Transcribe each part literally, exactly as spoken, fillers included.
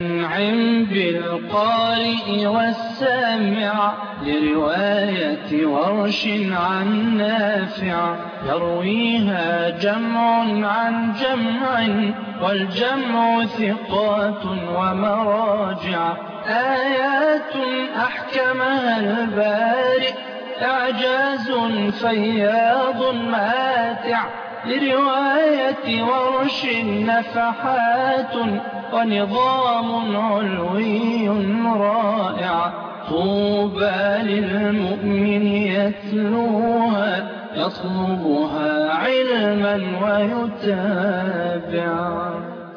أنعم بالقارئ والسامع لرواية ورش عن نافع يرويها جمع عن جمع والجمع ثقات ومراجع آيات أحكمها البارئ إعجاز فياض ماتع لرواية ورش نفحات ونظام علوي رائع طوبى للمؤمن يتلوها يطلبها علما ويتابع.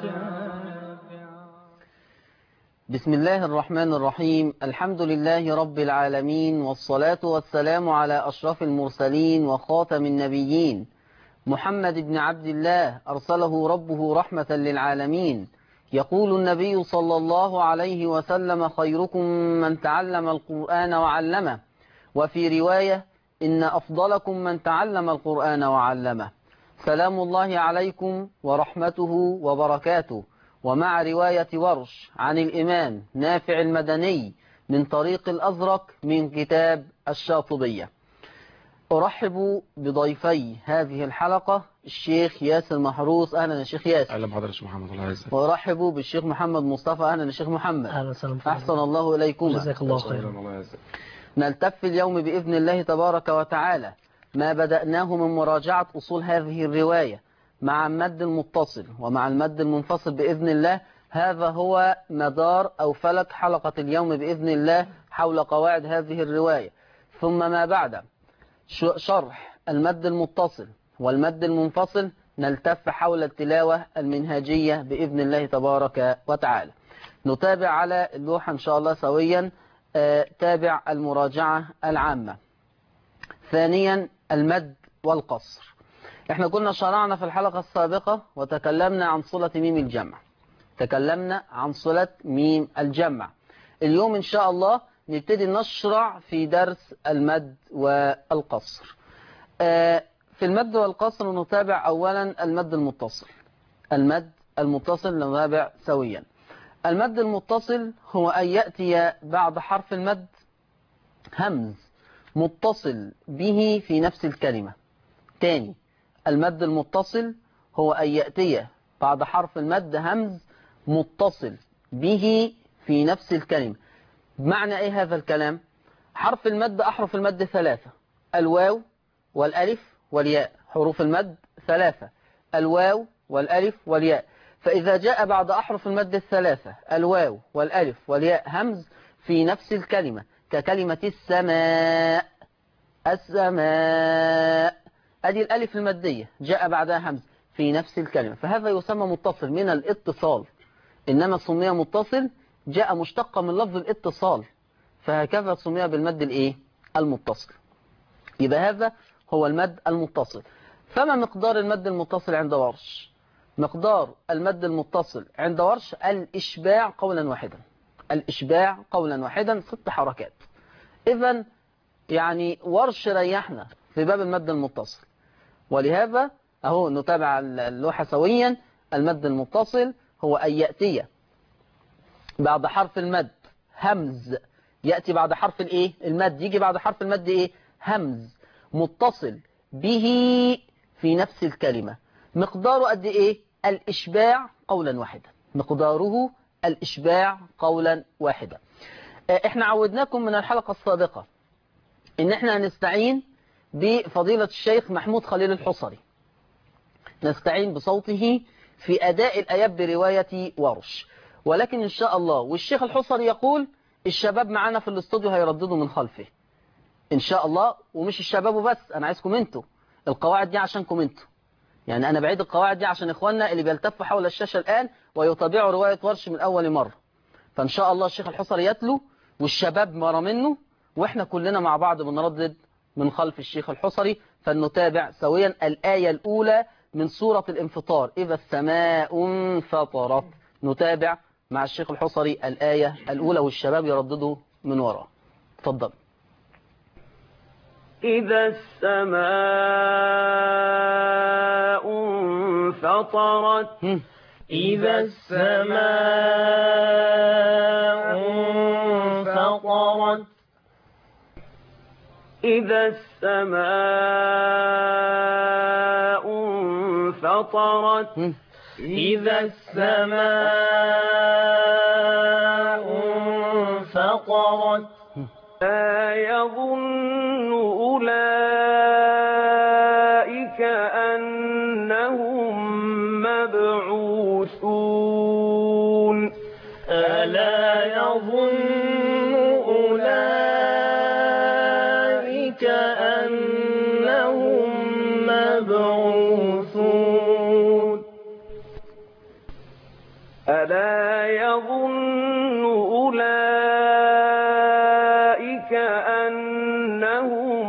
بسم الله الرحمن الرحيم. الحمد لله رب العالمين، والصلاة والسلام على أشرف المرسلين وخاتم النبيين محمد بن عبد الله أرسله ربه رحمة للعالمين. يقول النبي صلى الله عليه وسلم: خيركم من تعلم القرآن وعلمه، وفي رواية: إن أفضلكم من تعلم القرآن وعلمه. سلام الله عليكم ورحمته وبركاته. ومع رواية ورش عن الإمام نافع المدني من طريق الأزرق من كتاب الشاطبية. أرحب بضيفي هذه الحلقة الشيخ ياسر محروس. أهلا يا شيخ ياسر. أهلا بحضرتك يا محمد، الله يعزك. وأرحب بالشيخ محمد مصطفى. أهلا يا شيخ محمد. أهلا وسهلا. أحسن الله إليكم. جزاك الله خيرا. الله يعزك. نلتف اليوم بإذن الله تبارك وتعالى ما بدأناه من مراجعة أصول هذه الرواية مع المد المتصل ومع المد المنفصل بإذن الله. هذا هو مدار أو فلك حلقة اليوم بإذن الله حول قواعد هذه الرواية. ثم ما بعد شرح المد المتصل والمد المنفصل نلتف حول التلاوة المنهجية بإذن الله تبارك وتعالى. نتابع على اللوحة إن شاء الله سويا. آه تابع المراجعة العامة. ثانيا المد والقصر. احنا كنا شرعنا في الحلقة السابقة وتكلمنا عن صلة ميم الجمع. تكلمنا عن صلة ميم الجمع. اليوم إن شاء الله نبتدي نشرع في درس المد والقصر. في المد والقصر نتابع أولا المد المتصل. المد المتصل نتابع سويا. المد المتصل هو أن يأتي بعد حرف المد همز متصل به في نفس الكلمة. تاني، المد المتصل هو أن يأتي بعد حرف المد همز متصل به في نفس الكلمة. بمعنى ايه هذا الكلام؟ حرف المد أحرف المد ثلاثة: الواو والألف والياء. حروف المد ثلاثة: الواو والألف والياء. فإذا جاء بعد أحرف المد الثلاثة الواو والألف والياء همز في نفس الكلمة ككلمة السماء، السماء، أدي الألف المادية جاء بعدها همز في نفس الكلمة، فهذا يسمى متصل من الاتصال. إنما سمي متصل جاء مشتقا من لفظ الاتصال، فهكذا سمي بالمد الايه المتصل. يبقى هذا هو المد المتصل. فما مقدار المد المتصل عند ورش؟ مقدار المد المتصل عند ورش الإشباع قولا واحدا. الإشباع قولا واحدا ست حركات. إذن يعني ورش ريحنا في باب المد المتصل، ولهذا أهو نتابع اللوحة سويا. المد المتصل هو أن يأتي بعد حرف المد همز. يأتي بعد حرف الايه المد، يجي بعد حرف المد ايه همز متصل به في نفس الكلمة. مقداره قد ايه؟ الإشباع قولا واحدا. مقداره الإشباع قولا واحدا. احنا عودناكم من الحلقة السابقة ان احنا هنستعين بفضيلة الشيخ محمود خليل الحصري، نستعين بصوته في أداء الآيات برواية ورش. ولكن إن شاء الله، والشيخ الحصري يقول الشباب معانا في الاستوديو هيرددوا من خلفه إن شاء الله. ومش الشباب وبس، أنا عايزكم انتوا. القواعد دي عشانكم انتوا، يعني أنا بعيد القواعد دي عشان إخواننا اللي بيلتفوا حول الشاشة الآن ويتابعوا رواية ورش من أول مرة. فإن شاء الله الشيخ الحصري يتلو والشباب مرة منه، وإحنا كلنا مع بعض بنردد من خلف الشيخ الحصري. فلنتابع سويا الآية الأولى من سورة الانفطار: إذا السماء انفطرت. نتابع مع الشيخ الحصري الآية الأولى والشباب يرددوا من وراء. تفضل. إذا السماء انفطرت إذا السماء انفطرت إذا السماء انفطرت إذا السماء انفطرت لا يظن أولئك أنهم مبعوثون ألا يظن أولئك أنهم مبعوثون ألا يظن أولئك أنهم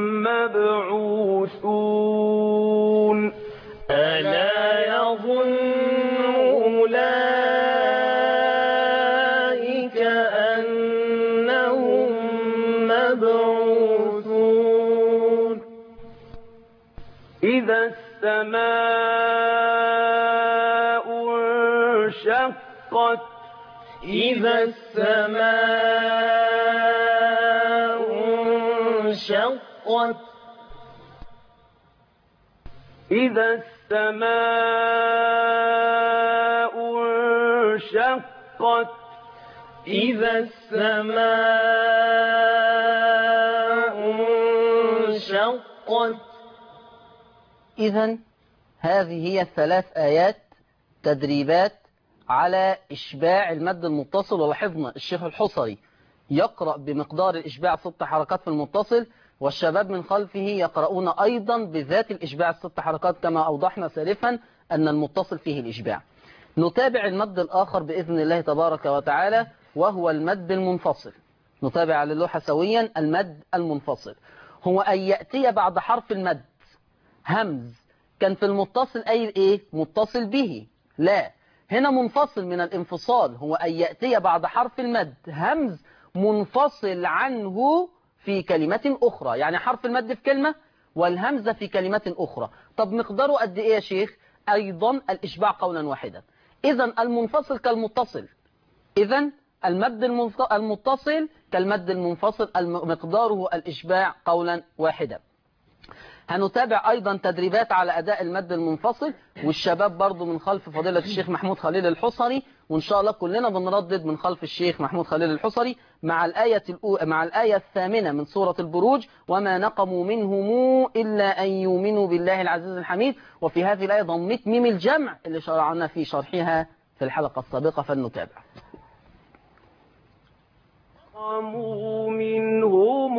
مبعوثون ألا يظن أولئك أنهم مبعوثون إذا السماء انشقت إذا السماء انشقت إذا السماء انشقت إذا السماء انشقت. إذن هذه هي الثلاث آيات تدريبات على إشباع المد المتصل. ولاحظنا الشيخ الحصري يقرأ بمقدار الإشباع ست حركات في المتصل، والشباب من خلفه يقرؤون أيضا بذات الإشباع الست حركات كما أوضحنا سالفا أن المتصل فيه الإشباع. نتابع المد الآخر بإذن الله تبارك وتعالى وهو المد المنفصل. نتابع على اللوحة سويا المد المنفصل هو أن يأتي بعد حرف المد همز. كان في المتصل أي إيه؟ متصل به. لا، هنا منفصل من الانفصال هو أن يأتي بعد حرف المد همز منفصل عنه في كلمة أخرى. يعني حرف المد في كلمة والهمزة في كلمة أخرى. طب مقداره قد إيه يا شيخ؟ أيضا الإشباع قولا واحدا. إذن المنفصل كالمتصل. إذن المد المتصل كالمد المنفصل مقداره الإشباع قولا واحدا. هنتابع أيضا تدريبات على أداء المد المنفصل، والشباب برضو من خلف فضيلة الشيخ محمود خليل الحصري، وإن شاء الله كلنا بنردد من خلف الشيخ محمود خليل الحصري مع الآية مع الآية الثامنة من سورة البروج: وما نقموا منهم إلا أن يؤمنوا بالله العزيز الحميد. وفي هذه الآية ضمت ميم الجمع اللي شرعنا في شرحها في الحلقة السابقة، فلنتابع. نقموا منهم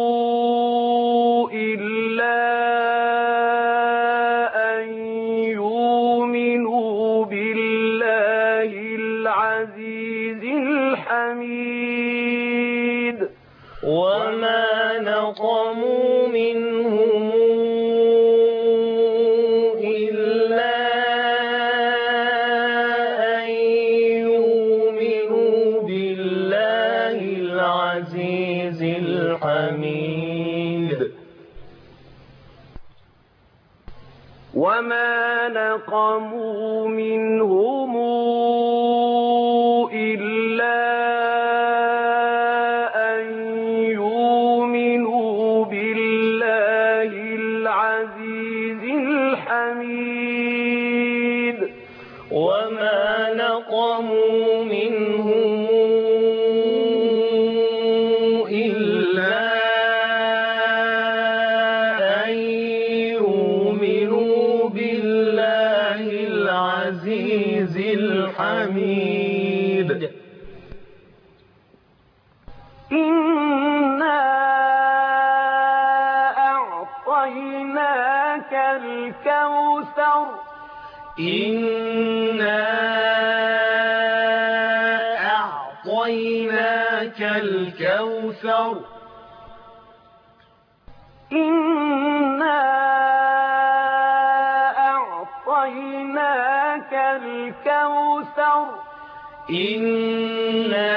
إلا أن يؤمنوا بالله العزيز الحميد. وما نقموا منهم إلا أن يؤمنوا بالله العزيز الحميد. وما نقموا منهم إلا أن يؤمنوا بالله العزيز الحميد. وما نقموا منهم إلا أن يؤمنوا بالله العزيز الحميد. إنا أعطيناك الكوثر. إنا أعطيناك الكوثر. إنا أعطيناك الكوثر. إنا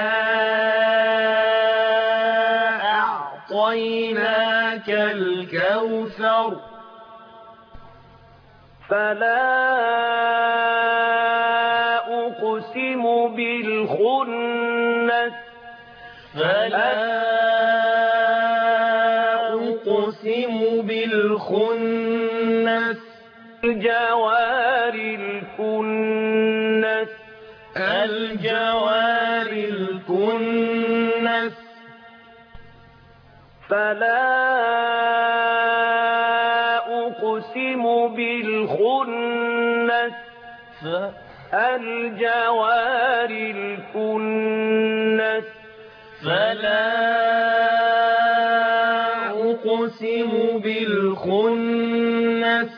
أعطيناك الكوثر. فلا الكنس فلا أقسم بالخنس الجوار الكنس الجوار الكنس فلا أقسم بالخنس الجوار الكنس فلا أقسم بالخنس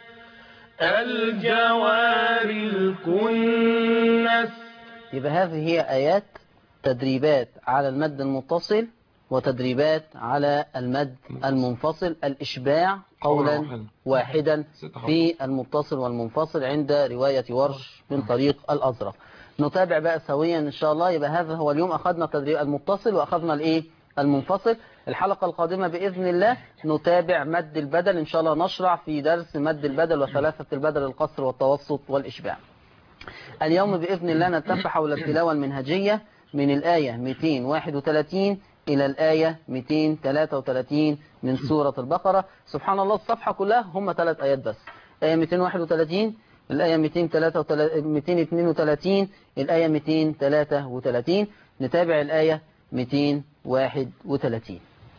الجوار الكنس. يبقى هذه هي آيات تدريبات على المد المتصل وتدريبات على المد المنفصل، الإشباع قولا واحدا في المتصل والمنفصل عند رواية ورش من طريق الأزرق. نتابع بقى سويا إن شاء الله. يبقى هذا هو اليوم أخذنا تدريب المتصل وأخذنا الإيه المنفصل. الحلقة القادمة بإذن الله نتابع مد البدل إن شاء الله، نشرع في درس مد البدل وثلاثة البدل، القصر والتوسط والإشباع. اليوم بإذن الله نتفق حول التلاوة المنهجية من الآية مئتين وواحد وثلاثين إلى الآية مئتين وثلاثة وثلاثين من سورة البقرة. سبحان الله الصفحة كلها هم ثلاث آيات بس، آية مئتين وواحد وثلاثين، الآية مئتين واثنين وثلاثين، الآية مئتين وثلاثة وثلاثين. نتابع الآية مئتين وواحد وثلاثين.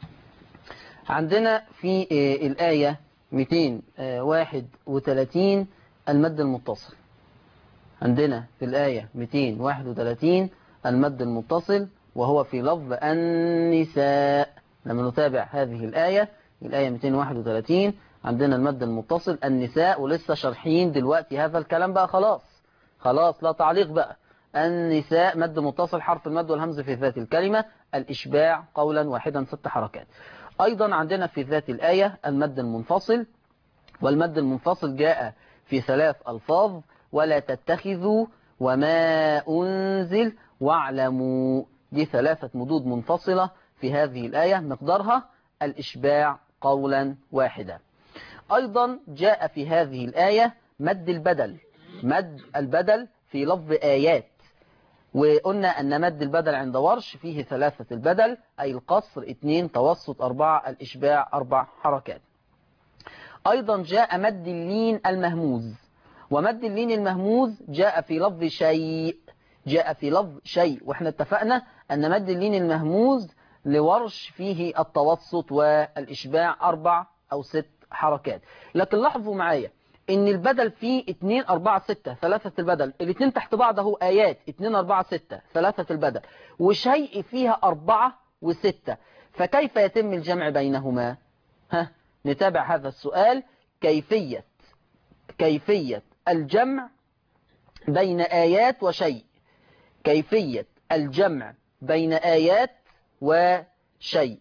عندنا في الآية مئتين وواحد وثلاثين المد المتصل. عندنا في الآية مئتين وواحد وثلاثين المد المتصل وهو في لفظ النساء. لما نتابع هذه الآية، الآية مئتين وواحد وثلاثين عندنا المد المتصل النساء، ولسه شارحين دلوقتي هذا الكلام بقى، خلاص خلاص لا تعليق بقى. النساء مد متصل، حرف المد والهمز في ذات الكلمة، الإشباع قولا واحدا ست حركات. أيضا عندنا في ذات الآية المد المنفصل، والمد المنفصل جاء في ثلاث ألفاظ: ولا تتخذوا، وما أنزل، واعلموا. دي ثلاثة مدود منفصلة في هذه الآية، مقدارها الإشباع قولا واحدا. أيضا جاء في هذه الآية مد البدل، مد البدل في لفظ آيات، وقلنا أن مد البدل عند ورش فيه ثلاثة البدل، أي القصر اثنين، توسط أربعة، الإشباع أربع حركات. أيضا جاء مد اللين المهموز، ومد اللين المهموز جاء في لفظ شيء، جاء في لفظ شيء، واحنا اتفقنا أن مد اللين المهموز لورش فيه التوسط والإشباع أربع أو ست حركات. لكن لاحظوا معايا ان البدل فيه اتنين اربعة ستة، ثلاثة البدل، الاتنين تحت بعض اهو آيات اتنين اربعة ستة ثلاثة البدل، وشيء فيها اربعة وستة، فكيف يتم الجمع بينهما؟ ها نتابع هذا السؤال. كيفية كيفية الجمع بين آيات وشيء، كيفية الجمع بين آيات وشيء.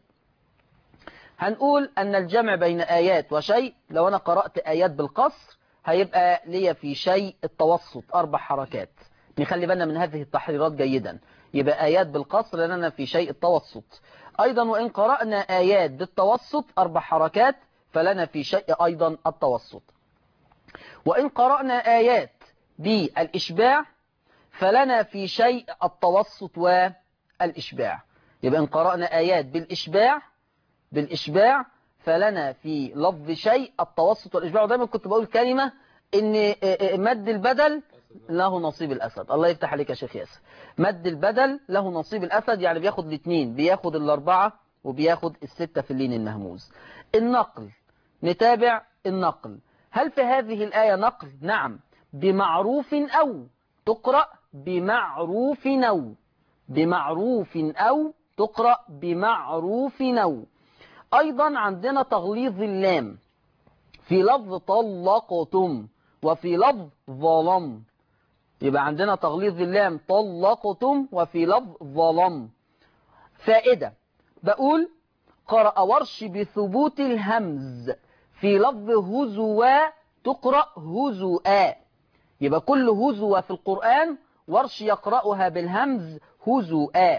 هنقول أن الجمع بين آيات وشيء، لو أنا قرأت آيات بالقصر هيبقى لي في شيء التوسط أربع حركات. نخلي بالنا من هذه التحريرات جيدا. يبقى آيات بالقصر لأننا في شيء التوسط. أيضا وإن قرأنا آيات بالتوسط أربع حركات فلنا في شيء أيضا التوسط. وإن قرأنا آيات بالإشباع فلنا في شيء التوسط والإشباع. يبقى إن قرأنا آيات بالإشباع بالإشباع فلنا في لفظ شيء التوسط والإشباع. ودايما كنت بقول كلمة إن مد البدل له نصيب الأسد. الله يفتح عليك يا شيخ ياسر. مد البدل له نصيب الأسد، يعني بياخد الاثنين، بياخد الأربعة وبياخد الستة في اللين المهموز. النقل، نتابع النقل. هل في هذه الآية نقل؟ نعم. بمعروف أو تقرأ بمعروف أو بمعروف أو تقرأ بمعروف أو. أيضا عندنا تغليظ اللام في لفظ طلقتم وفي لفظ ظلم. يبقى عندنا تغليظ اللام طلقتم وفي لفظ ظلم. فائدة، بقول قرأ ورش بثبوت الهمز في لفظ هزوا تقرأ هزؤا. يبقى كل هزوا في القرآن ورش يقرأها بالهمز هزؤا.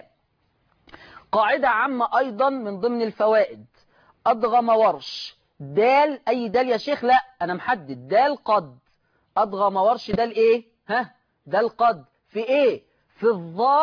قاعدة عامة أيضا من ضمن الفوائد، أضغم ورش دال، أي دال يا شيخ؟ لا أنا محدد دال قد. أضغم ورش دال إيه؟ ها دال قد في إيه؟ في الظاء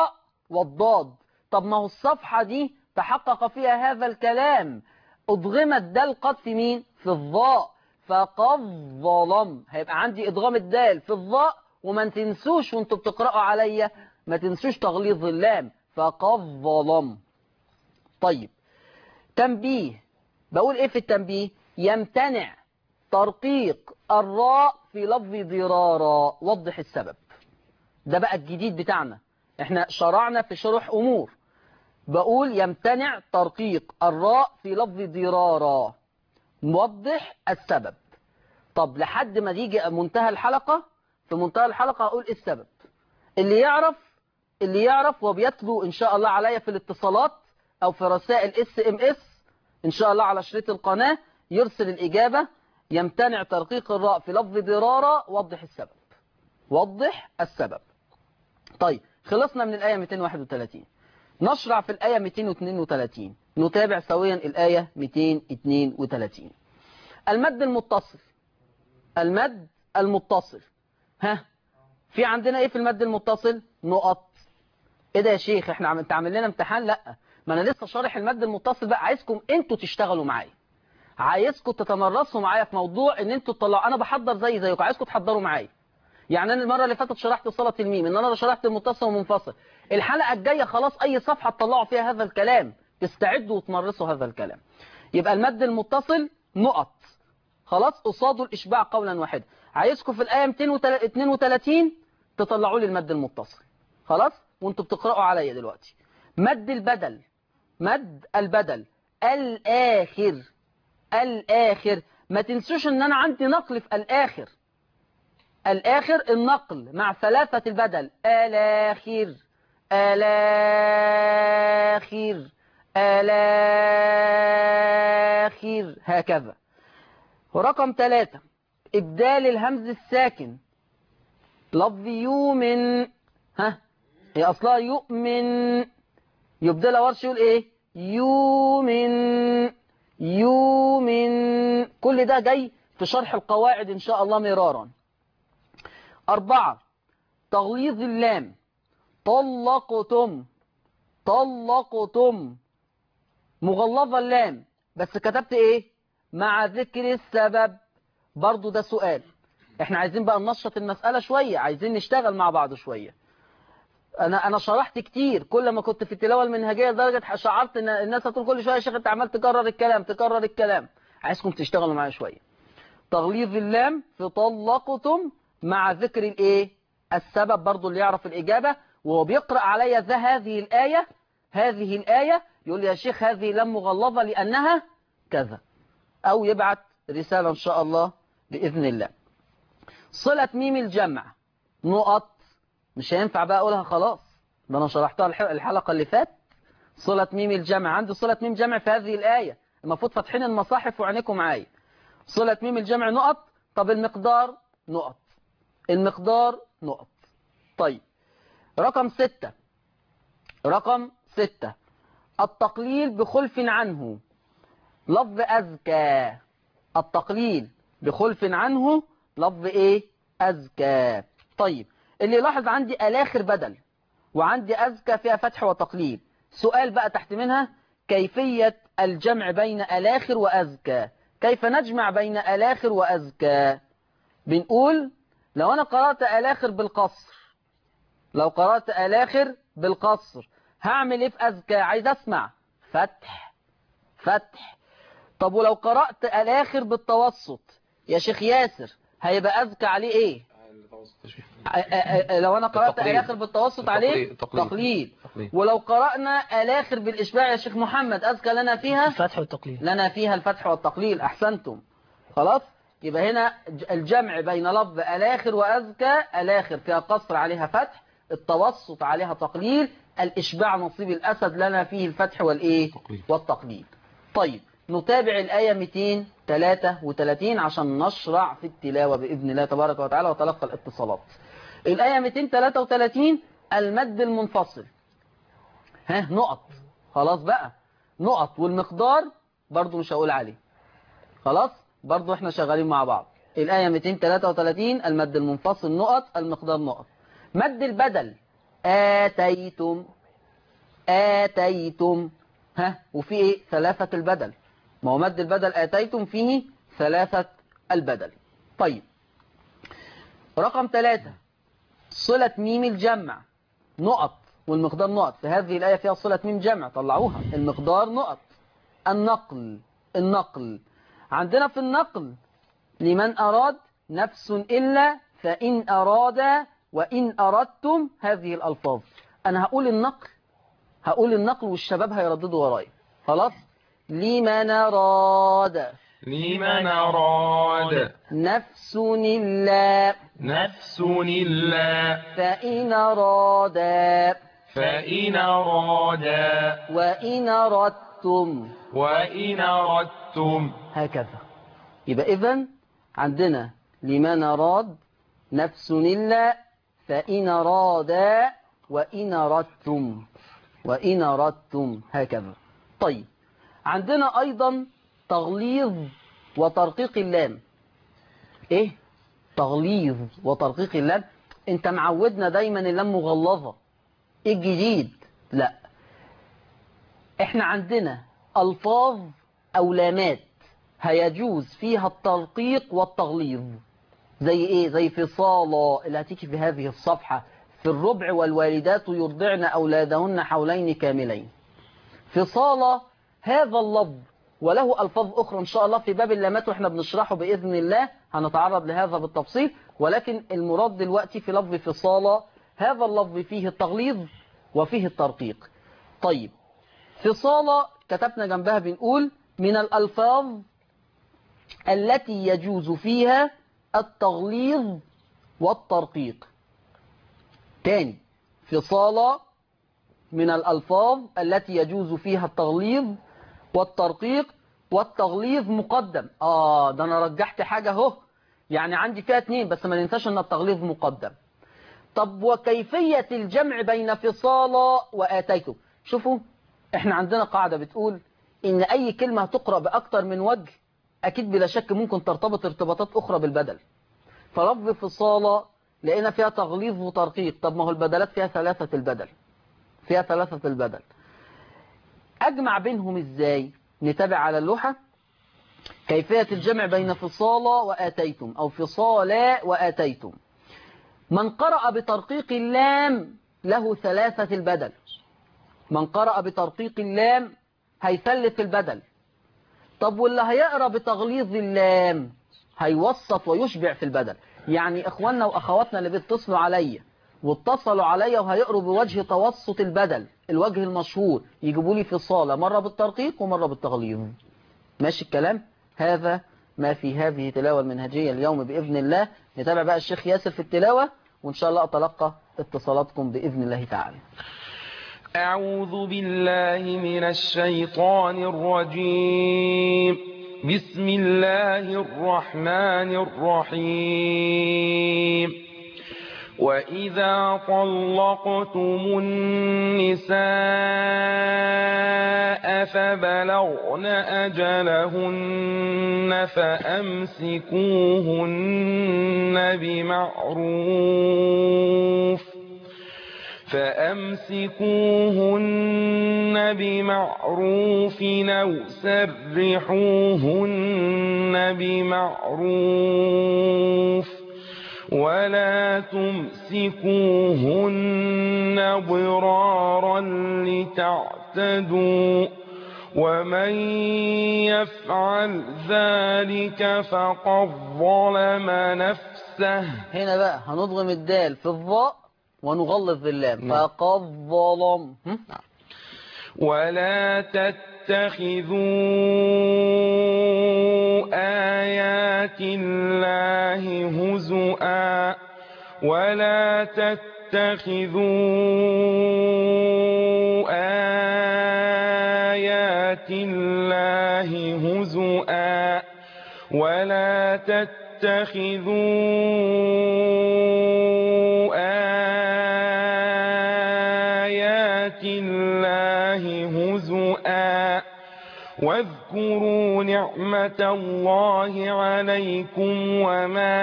والضاد. طب ما هو الصفحة دي تحقق فيها هذا الكلام، أدغم الدال قد في مين؟ في الضاء، فقد ظلم. هيبقى عندي إدغام الدال في الضاء، وما تنسوش وانتوا بتقرأوا عليا ما تنسوش تغليظ اللام، فقد ظلم. طيب تنبيه، بقول ايه في التنبيه؟ يمتنع ترقيق الراء في لفظ ضرارا، وضح السبب. ده بقى الجديد بتاعنا، احنا شرعنا في شرح امور. بقول يمتنع ترقيق الراء في لفظ ضرارا، موضح السبب. طب لحد ما يجي منتهى الحلقة، في منتهى الحلقة هقول ايه السبب. اللي يعرف اللي يعرف وبيتلو ان شاء الله عليا في الاتصالات او في رسائل اس ام اس ان شاء الله على شريط القناة يرسل الاجابة. يمتنع ترقيق الراء في لفظ ضرارا، وضح السبب، وضح السبب. طيب خلصنا من الآية مئتين وواحد وثلاثين، نشرع في الآية مئتين واثنين وثلاثين، نتابع سويا الآية مئتين واثنين وثلاثين. المد المتصل، المد المتصل، ها في عندنا ايه في المد المتصل؟ نقط. ايه ده يا شيخ احنا عم تعمل لنا امتحان؟ لا، ما انا لسه شارح المد المتصل بقى، عايزكم انتوا تشتغلوا معايا، عايزكم تتمرسوا معايا في موضوع ان انتوا تطلعوا. انا بحضر زي زيكم، عايزكم تحضروا معايا. يعني انا المره اللي فاتت شرحت صله الميم، ان انا شرحت المتصل ومنفصل. الحلقه الجايه خلاص اي صفحه تطلعوا فيها هذا الكلام، تستعدوا وتمرسوا هذا الكلام. يبقى المد المتصل نقط، خلاص قصاده الاشباع قولا واحدا. عايزكم في الايه مئتين واثنين وثلاثين تطلعوا لي المد المتصل، خلاص وانتوا بتقراوا عليا دلوقتي. مد البدل، مد البدل الاخر، الاخر ما تنسوش ان انا عندي نقل في الاخر، الاخر النقل مع ثلاثة البدل، الاخر الاخر الاخر هكذا. ورقم ثلاثة ابدال الهمز الساكن، لفظ يؤمن، ها هي اصلها يؤمن، يبدلها ورش يقول ايه؟ يؤمن يؤمن. كل ده جاي في شرح القواعد ان شاء الله مرارا. أربعة تغليظ اللام، طلقتم، طلقتم مغلظة اللام، بس كتبت ايه؟ مع ذكر السبب. برضو ده سؤال، احنا عايزين بقى ننشط المسألة شوية، عايزين نشتغل مع بعض شوية. انا انا شرحت كتير، كل ما كنت في التلاوة المنهجية لدرجة شعرت ان الناس هتقول كل شوية يا شيخ انت عمال تكرر الكلام تكرر الكلام. عايزكم تشتغلوا معايا شوية. تغليظ اللام في طلقتم مع ذكر الايه؟ السبب. برضو اللي يعرف الإجابة وهو بيقرأ عليا ذا هذه الآية، هذه الآية يقول لي يا شيخ هذه لام مغلظة لأنها كذا، أو يبعت رسالة إن شاء الله بإذن الله. صلة ميم الجمع نقط، مش هينفع بقى أقولها خلاص، ده أنا شرحتها الحلقة اللي فات. صلة ميم الجمع، عندي صلة ميم جمع في هذه الآية، المفروض فاتحين المصاحف وعينيكم معايا. صلة ميم الجمع نقط. طب المقدار نقط، المقدار نقط. طيب رقم ستة، رقم ستة التقليل بخلف عنه، لفظ أزكى. التقليل بخلف عنه لفظ إيه؟ أزكى. طيب اللي يلاحظ عندي الآخر بدل، وعندي أزكى فيها فتح وتقليل. سؤال بقى تحت منها، كيفية الجمع بين الآخر وأزكى، كيف نجمع بين الآخر وأزكى؟ بنقول لو أنا قرأت الآخر بالقصر، لو قرأت الآخر بالقصر هعمل إيه في أزكى؟ عايز أسمع فتح، فتح. طب ولو قرأت الآخر بالتوسط يا شيخ ياسر هيبقى أزكى عليه إيه؟ لو أنا قرأت الآخر بالتوسط عليه تقليل. ولو قرأنا الآخر بالإشباع يا شيخ محمد أزكى لنا فيها الفتح والتقليل، لنا فيها الفتح والتقليل. أحسنتم. خلاص يبقى هنا الجمع بين لفظ الآخر وأزكى، الآخر فيها قصر عليها فتح، التوسط عليها تقليل، الإشباع نصيب الأسد لنا فيه الفتح والإيه؟ والتقليل. طيب نتابع الآية مئتين وثلاثة وثلاثين عشان نشرع في التلاوة بإذن الله تبارك وتعالى وتلقى الاتصالات. الآية مئتين وثلاثة وثلاثين المد المنفصل، ها نقط، خلاص بقى نقط. والمقدار برضو مش هقول عليه، خلاص برضو احنا شغالين مع بعض. الآية مئتين وثلاثة وثلاثين المد المنفصل نقط، المقدار نقط. مد البدل آتيتم، آتيتم. ها وفي ايه؟ ثلاثة البدل. ما هو مد البدل آتيتم فيه ثلاثة البدل. طيب رقم ثلاثة صلة ميم الجمع نقط، والمقدار نقط. في هذه الآية فيها صلة ميم جمع، طلعوها. المقدار نقط. النقل النقل عندنا في النقل لمن أراد نفس إلا فإن أراد وإن أردتم هذه الألفاظ. أنا هقول النقل هقول النقل والشباب هيرددوا ورايا. خلاص. لمن أراد لمن أراد نفس إلا نفس إلا فإن أراد فإن أراد وإن أردتم وإن أردتم. هكذا. يبقى إذن عندنا لمن أراد نفس إلا فإن أراد وإن أردتم وإن أردتم هكذا. طيب عندنا أيضا تغليظ وترقيق اللام. إيه تغليظ وترقيق اللام؟ أنت معودنا دايما اللام مغلظة. إيه الجديد؟ لا، إحنا عندنا ألفاظ أو لامات هيجوز فيها الترقيق والتغليظ. زي إيه؟ زي فصالة اللي هتيجي في هذه الصفحة، في الربع والوالدات يرضعن أولادهن حولين كاملين. فصالة هذا اللفظ وله ألفاظ أخرى إن شاء الله في باب اللامات وإحنا بنشرحه بإذن الله، هنتعرض لهذا بالتفصيل. ولكن المراد دلوقتي في لفظ فصالة هذا اللفظ فيه التغليظ وفيه الترقيق. طيب فصالة كتبنا جنبها بنقول من الألفاظ التي يجوز فيها التغليظ والترقيق. تاني، فصالة من الألفاظ التي يجوز فيها التغليظ والترقيق. والتغليظ مقدم. آه ده أنا رجحت حاجة اهو، يعني عندي فيها اتنين بس ما ننساش أن التغليظ مقدم. طب وكيفية الجمع بين فصالة وآتيتم؟ شوفوا احنا عندنا قاعدة بتقول إن أي كلمة تقرأ بأكتر من وجه أكيد بلا شك ممكن ترتبط ارتباطات أخرى بالبدل. فلفظ فصالة لقينا فيها تغليظ وترقيق. طب ما هو البدلات فيها ثلاثة البدل فيها ثلاثة البدل أجمع بينهم إزاي؟ نتابع على اللوحة. كيفية الجمع بين فصالة وآتيتم أو فصالة وآتيتم. من قرأ بترقيق اللام له ثلاثة البدل. من قرأ بترقيق اللام هيثلث البدل. طب واللي هيقرأ بتغليظ اللام هيوسط ويشبع في البدل. يعني إخواننا وأخواتنا اللي بيتصلوا عليا واتصلوا عليا وهيقروا بوجه توسط البدل الوجه المشهور يجيبوا لي فصالة مرة بالترقيق ومرة بالتغليظ. ماشي الكلام؟ هذا ما في هذه التلاوة المنهجية اليوم بإذن الله. نتابع بقى الشيخ ياسر في التلاوة وإن شاء الله أتلقى اتصالاتكم بإذن الله تعالى. أعوذ بالله من الشيطان الرجيم. بسم الله الرحمن الرحيم. وإذا طلقتم النساء فبلغن أجلهن فأمسكوهن بمعروف فأمسكوهن بمعروف أو سرحوهن بمعروف ولا تمسكوهن ضرارا لتعتدوا ومن يفعل ذلك فقد ظلم نفسه. هنا بقى هنضغم الدال في الظاء ونغلظ اللام. فقد ظلم. ولا تتخذوا آيات الله هزؤا ولا تتخذوا آيات الله هزؤا ولا تتخذوا آيات الله هزؤا واذكروا نعمة الله عليكم وما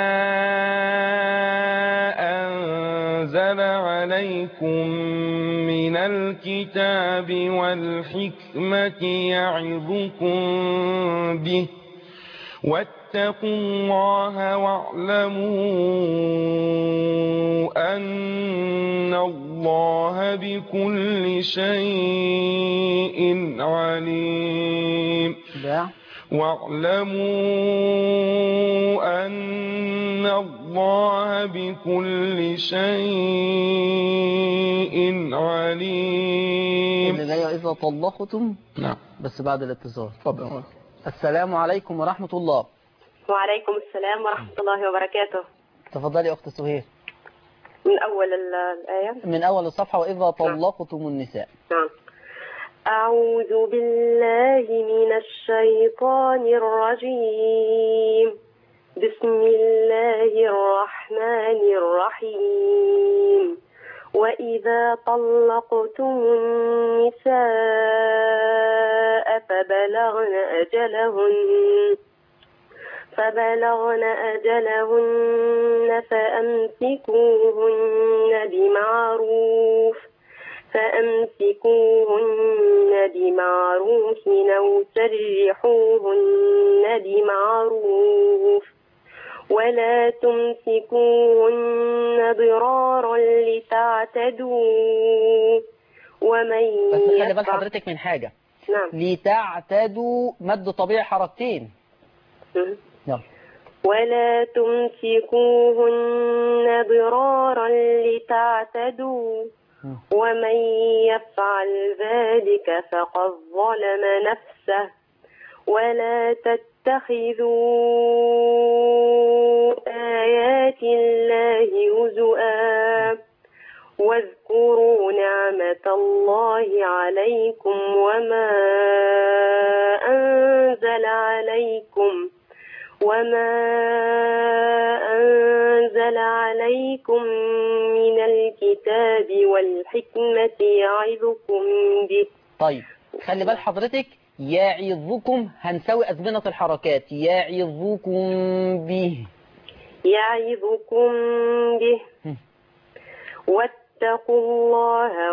أنزل عليكم من الكتاب والحكمة يعظكم به واتقوا الله واعلموا أن الله بكل شيء عليم واعلموا أن الله بكل شيء عليم. اللي جاي إذا طلقتم. نعم بس بعد الاتصال. اتفضل. السلام عليكم ورحمة الله. وعليكم السلام ورحمة الله وبركاته. تفضلي أخت سهير. من أول الآية. من أول الصفحة وإذا طلقتم النساء. نعم. أعوذ بالله من الشيطان الرجيم. بسم الله الرحمن الرحيم. وإذا طلقتم النساء فبلغن أجلهن فبلغن أجلهن فأمسكوهن بمعروف فأمسكوهن بمعروف أو سرحوهن بمعروف ولا تمسكوهن ضرارا لتعتدوا ومن بس خلي بال حضرتك من حاجة. نعم. لتعتدوا مد طبيعي حركتين. نعم. ولا تمسكوهن ضرارا لتعتدوا ومن يفعل ذلك فقد ظلم نفسه ولا تتخذوا آيات الله هزؤا واذكروا نعمة الله عليكم وما أنزل عليكم وما أنزل عليكم من الكتاب والحكمة يعظكم به. طيب خلي بال حضرتك يعظكم هنسوي أزمنة الحركات يعظكم به يعظكم به واتقوا الله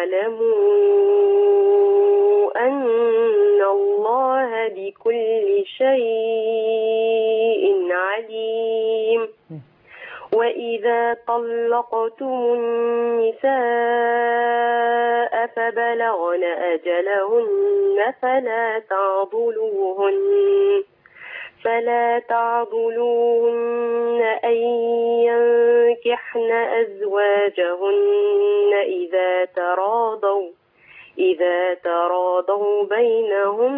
واعلموا أن الله بكل شيء عليم. وإذا طلقتم النساء فبلغن أجلهن فلا تعضلوهن فلا تعضلوهن أن ينكحن أزواجهن إذا تراضوا إذا تراضوا بينهم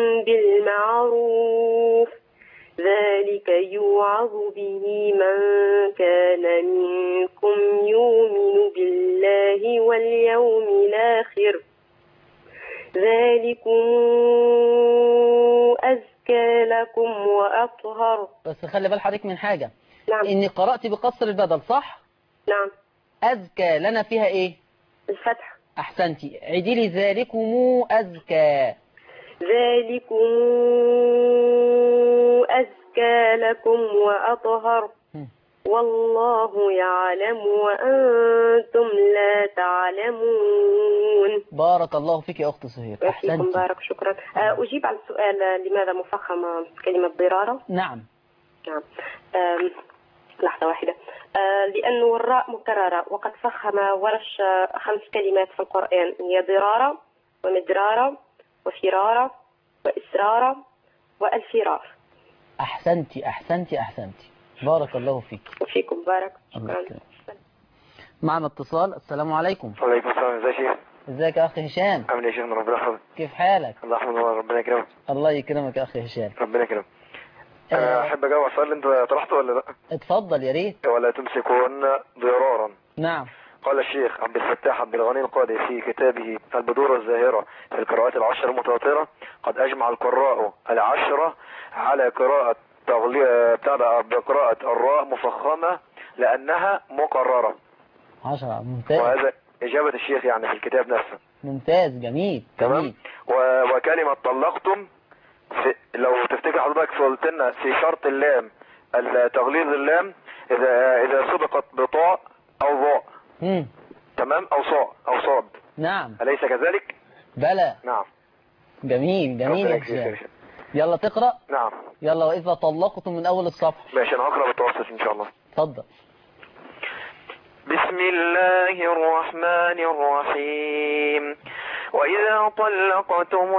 بالمعروف ذلك يوعظ به من كان منكم يؤمن بالله واليوم الآخر ذلكم أزكى لكم وأطهر. بس خلي بال حضرتك من حاجة. نعم. إني قرأت بقصر البدل صح؟ نعم. أزكى لنا فيها إيه؟ الفتح. أحسنتي. عيدي لي ذلكم أزكى. ذلكم أزكى لكم وأطهر والله يعلم وأنتم لا تعلمون. بارك الله فيك يا أخت سهير. أحسنتي. بارك شكرا. أجيب على السؤال لماذا مفخمة كلمة ضرارة؟ نعم. نعم. لحظة واحدة. لأنه الراء مكررة وقد فخم ورش خمس كلمات في القرآن هي ضرارة ومدرارة وفرارة وإسرارة والفرار. أحسنتي أحسنتي أحسنتي بارك الله فيك. وفيكم بارك. شكرا. معنا اتصال. السلام عليكم. وعليكم السلام. ازيك يا شيخ؟ ازيك يا أخي هشام؟ عامل ايه يا شيخنا؟ ربنا يحفظك. كيف حالك؟ الله يحفظك وربنا يكرمك. الله يكرمك يا أخي هشام. ربنا يكرمك. أه أحب أجاوب على السؤال اللي أنت طرحته ولا لأ؟ اتفضل يا ريت. ولا تمسكون ضرارا. نعم. قال الشيخ عبد الفتاح عبد الغني القاضي في كتابه البذور الزاهرة في القراءات العشر المتواترة قد أجمع القراء العشرة على قراءة تغلي... بقراءة الراء مفخمة لأنها مقررة. عشرة. ممتاز. وهذا إجابة الشيخ يعني في الكتاب نفسه. ممتاز، جميل تمام. جميل. و- وكلمة طلقتم في لو تفتكر حضرتك قلت لنا في شرط اللام تغليظ اللام إذا إذا سبقت بطاء أو ضاء. مم. تمام، أو صاء أو صاد. نعم. أليس كذلك؟ بلى. نعم. جميل جميل ربنا يا يكفيك يا هشام. هشام. يلا تقرأ. نعم. يلا وإذا طلقتم من أول الصفحة. ماشي، أنا هقرأ بالتوسط إن شاء الله. اتفضل. بسم الله الرحمن الرحيم. وإذا طلقتم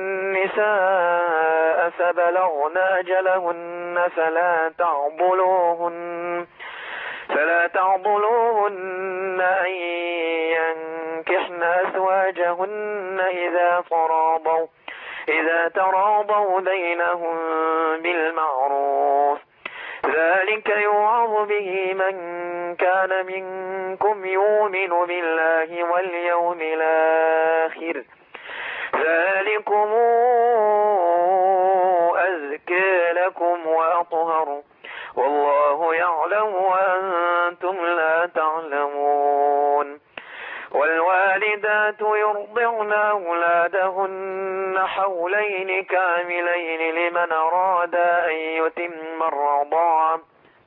النساء فبلغن أجلهن فلا تعضلوهن فلا تعضلوهن أن ينكحن أزواجهن إذا تراضوا إذا تراضوا بينهم بالمعروف، ذلك يوعظ به من كان منكم يؤمن بالله واليوم الآخر، ذلكم أزكى لكم وأطهر، والله يعلم وأنتم لا تعلمون. والوالدات يرضعن أولادهن حولين كاملين لمن أراد أن يتم الرضاعة،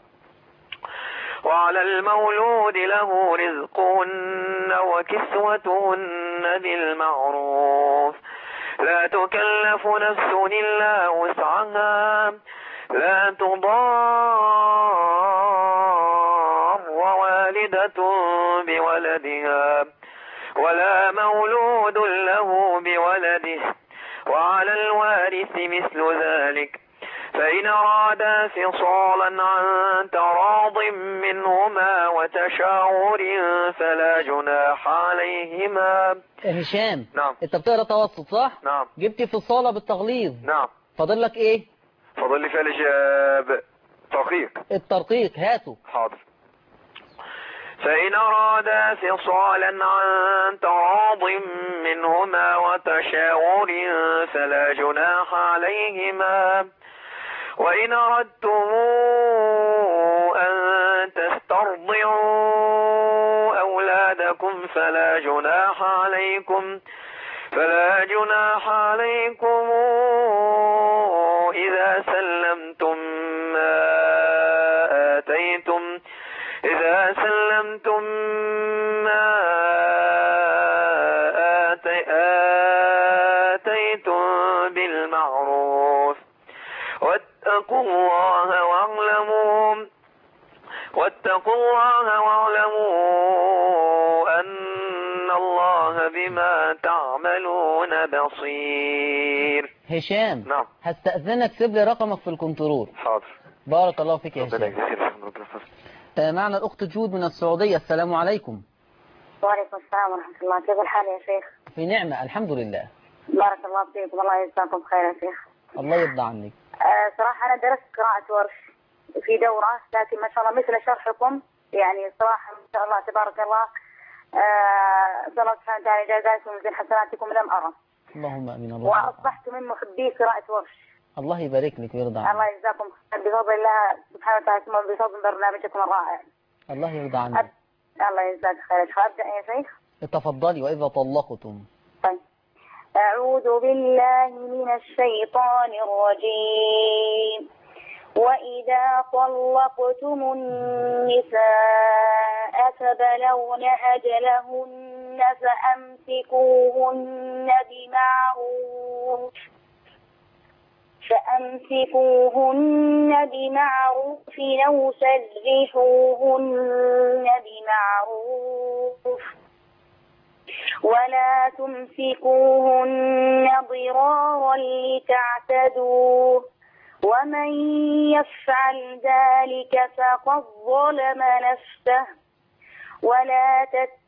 وعلى المولود له رزقهن وكسوتهن بالمعروف، لا تكلف نفس إلا وسعها، لا تضار والدة بولدها ولا مولود له بولده، وعلى الوارث مثل ذلك، فإن أرادا فصالا عن تراض منهما وتشاور فلا جناح عليهما. هشام. نعم. انت بتقرا توسط صح؟ نعم. جبت في الصالة بالتغليظ. نعم. فاضل لك ايه؟ فاضل لي فعل جاب ترقيق. الترقيق هاته. حاضر. فإن أرادا فصالا عن تراض منهما وتشاور فلا جناح عليهما، وإن أردتم أن تسترضعوا أولادكم فلا جناح عليكم فلا جناح عليكم إذا سلمتم ما آتيتم إذا سلمتم ما آتيتم بالمعروف، واتقوا الله واعلموا واتقوا الله واعلموا أن الله بما تعملون بصير. هشام. نعم. هستأذنك سيب لي رقمك في الكنترول. حاضر. بارك الله فيك يا ربنا هشام. يجزيك ربنا يحفظك. آه، معنا الأخت جود من السعودية. السلام عليكم. وعليكم السلام ورحمة الله. كيف الحال يا شيخ؟ في نعمة الحمد لله. بارك الله فيكم، الله يجزاكم خير يا شيخ. الله يرضى عنك. آه صراحة أنا درست قراءة ورش في دورة، لكن ما شاء الله مثل شرحكم يعني صراحة ما شاء الله تبارك الله. آه الله سبحانه وتعالى جزاكم من حسناتكم لم أرى. اللهم أمين. الله وأصبحت من محبي قراءة ورش. الله يبارك لك ويرضى عنك. الله يجزاكم خير بفضل الله سبحانه وتعالى بفضل برنامجكم الرائع. الله يرضى عنك. الله يجزاك خير. أبدأ يا شيخ؟ تفضلي. وإذا طلقتم. طيب. أعوذ بالله من الشيطان الرجيم. وإذا طلقتم النساء فبلغن أجلهن فأمسكوهن بمعروف فأمسكوهن بمعروف أو سرحوهن بمعروف، ولا تمسكوهن ضرارا لتعتدوا، ومن يفعل ذلك فقد ظلم نفسه، ولا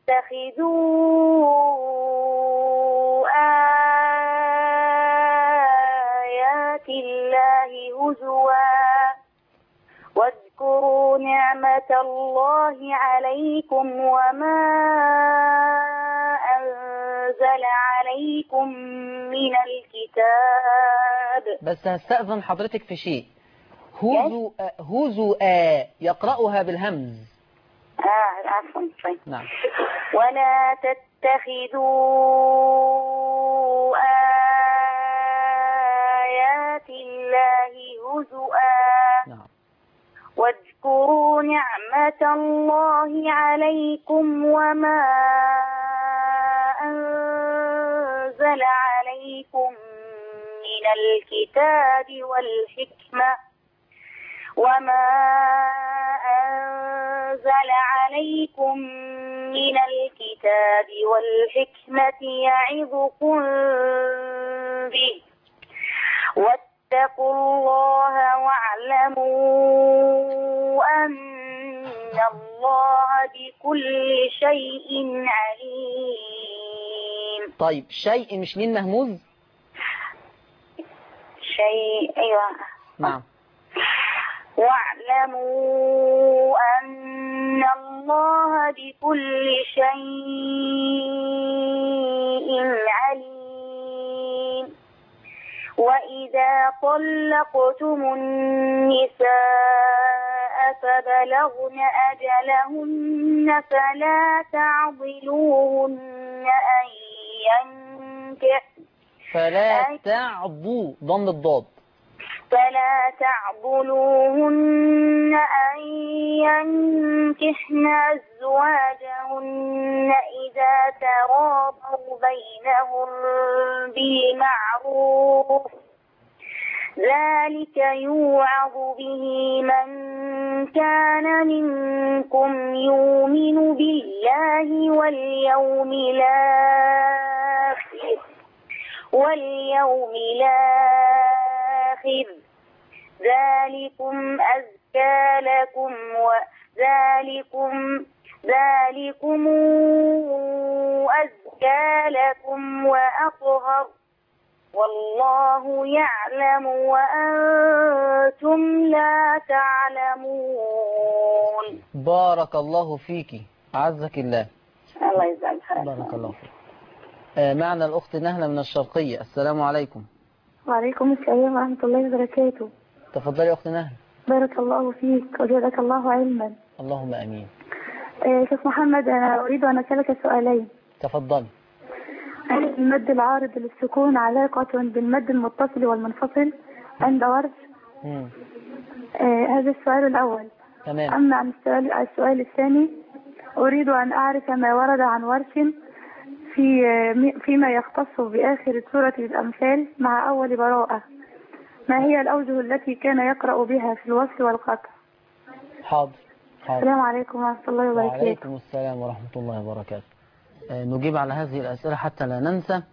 تتخذوا آيات الله هزوا، واذكروا نعمة الله عليكم وما أنزل عليكم من الكتاب. بس هستأذن حضرتك في شيء. هزو هزو آ يقرأها بالهمز. آه عفوا. طيب. نعم. ولا تت تتخذوا آيات الله هزؤا نعم. واذكروا نعمة الله عليكم وما أنزل عليكم من الكتاب والحكمة وما أنزل عليكم من الكتاب والحكمة يعظكم به واتقوا الله واعلموا أن الله بكل شيء عليم. طيب شيء مش مين مهموز؟ شيء أيوة. نعم. واعلموا أن الله بكل شيء عليم. وإذا طلقتم النساء فبلغن أجلهن فلا تعضلوهن أن ينكح فلا تعضوا ضم الضاد فلا تعضلوهن أن ينكحن أزواجهن إذا تراضوا بينهم بالمعروف ذلك يوعظ به من كان منكم يؤمن بالله واليوم الآخر واليوم الآخر ذلكم أزكى لكم وذلكم ذلكم أزكى لكم وأطهر والله يعلم وأنتم لا تعلمون. بارك الله فيك عزك الله. الله يجزاك خير. بارك الله فيك. آه معنا الأخت نهلة من الشرقية. السلام عليكم. وعليكم السلام ورحمة الله وبركاته. تفضلي يا أخت نهلة. بارك الله فيك وزادك الله علما. اللهم أمين. آه شيخ محمد أنا أريد أن أسألك سؤالين. تفضلي. هل المد العارض للسكون علاقة بالمد المتصل والمنفصل عند ورش؟ مم. آه هذا السؤال الأول. تمام. أما عن السؤال, السؤال الثاني أريد أن أعرف ما ورد عن ورش في فيما يختص بآخر سورة الأنفال مع أول براءة. ما هي الأوجه التي كان يقرأ بها في الوصل والقطع؟ حاضر. حاضر. السلام عليكم ورحمة الله وبركاته. وعليكم السلام ورحمة الله وبركاته. آه نجيب على هذه الأسئلة حتى لا ننسى.